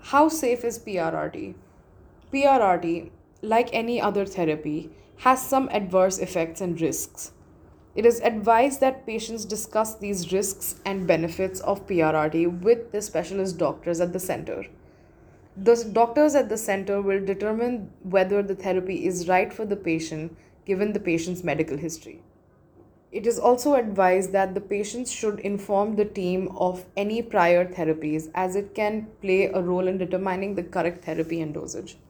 How safe is PRRT? PRRT, like any other therapy, has some adverse effects and risks. It is advised that patients discuss these risks and benefits of PRRT with the specialist doctors at the center. The doctors at the center will determine whether the therapy is right for the patient given the patient's medical history. It is also advised that the patients should inform the team of any prior therapies as it can play a role in determining the correct therapy and dosage.